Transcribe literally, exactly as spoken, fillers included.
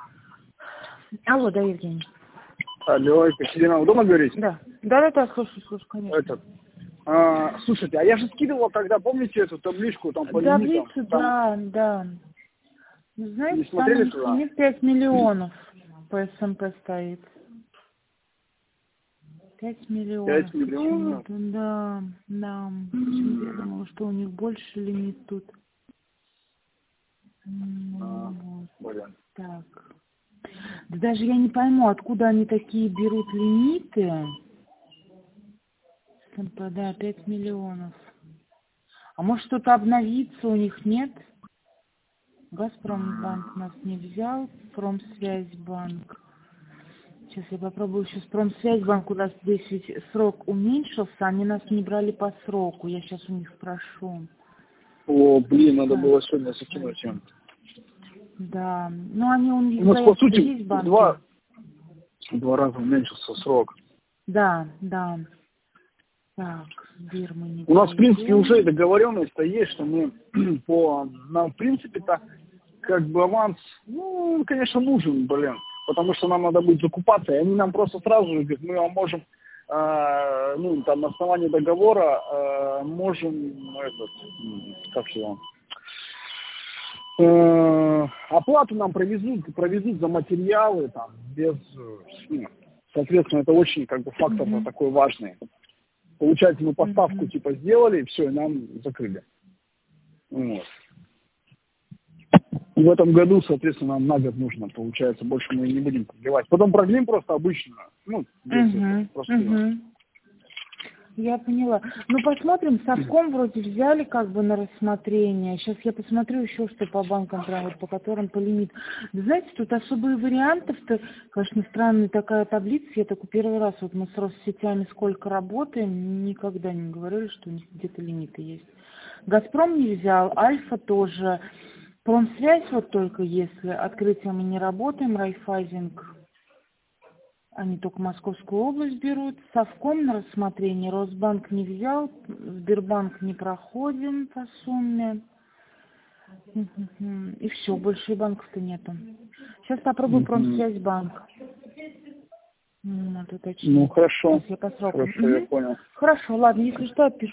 Алло, да, Евгений. Алло, Екатерина, удобно говорить? Да. Да, да, да, слушаю, слушаю, конечно. Этот, а, слушайте, а я же скидывал тогда, помните эту табличку там по лимитам? Таблицу, Там да, да. Ну, не знаете, там у смотрели них, у туда? них пять миллионов по СМП стоит. Пять миллионов. Пять миллионов? Почему-то, да, да. Почему-то я думала, что у них больше лимит тут. А, М, Вот. блин. Так. Да даже я не пойму, откуда они такие берут лимиты. СМП, да, пять миллионов. А может что-то обновится у них, нет? Газпромбанк нас не взял, Промсвязьбанк. Сейчас я попробую еще с Промсвязьбанк, у нас здесь ведь срок уменьшился, они нас не брали по сроку. Я сейчас у них спрошу. О, блин, надо Так, было сегодня закинуть им. да, ну они у них У нас, по заявки сути, есть в в банке? два, в два раза уменьшился срок. Да, да. Так, Сбер мы не У нас, в принципе, уже пройдем. договоренность-то есть, что мы по... Нам, в принципе-то, как бы аванс, ну, конечно, нужен, блин. Потому что нам надо будет закупаться, и они нам просто сразу же говорят, мы вам можем, э, ну, там, на основании договора э, можем, этот, м, как его, э, оплату нам провезут, провезут за материалы, там, без, э, ну, соответственно, это очень, как бы, фактор Угу. такой важный. Получается, мы поставку, Угу. типа, сделали, и все, и нам закрыли. Вот. В этом году, соответственно, нам на год нужно, получается, больше мы не будем продлевать. Потом продлим просто обычно, ну, без этого, Угу. просто. Угу. Я поняла. Ну, посмотрим, совком вроде взяли как бы на рассмотрение. Сейчас я посмотрю еще, что по банкам, прям вот по которым по лимиту. Да, знаете, тут особые вариантов-то, конечно, странная такая таблица. Я только первый раз, вот мы с Россетями сколько работаем, никогда не говорили, что у них где-то лимиты есть. Газпром не взял, Альфа тоже. Промсвязь вот только если открытие мы не работаем, Райфайзинг. Они только Московскую область берут. Совком на рассмотрение. Росбанк не взял. Сбербанк не проходим по сумме. Мгм. И все, больше и банков-то нету. Сейчас попробую Мгм. Промсвязьбанк. М, Надо Ну, уточнить. хорошо. Сейчас я по срокам. Хорошо, я Мгм. понял. Хорошо, ладно, если что, отпишу.